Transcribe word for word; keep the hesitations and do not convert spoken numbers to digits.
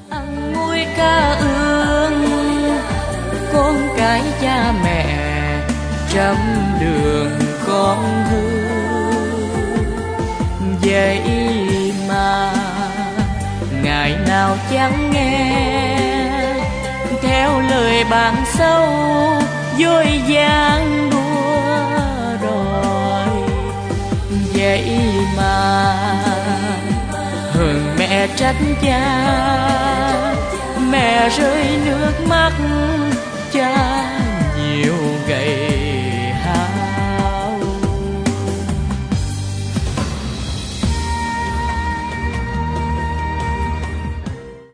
ăn muối cá ương, con cái cha mẹ trăm đường con hư. Vậy mà ngày nào chẳng nghe theo lời bạn sâu dối gian đua đòi. Vậy mà hơn mẹ trách cha, mẹ rơi nước mắt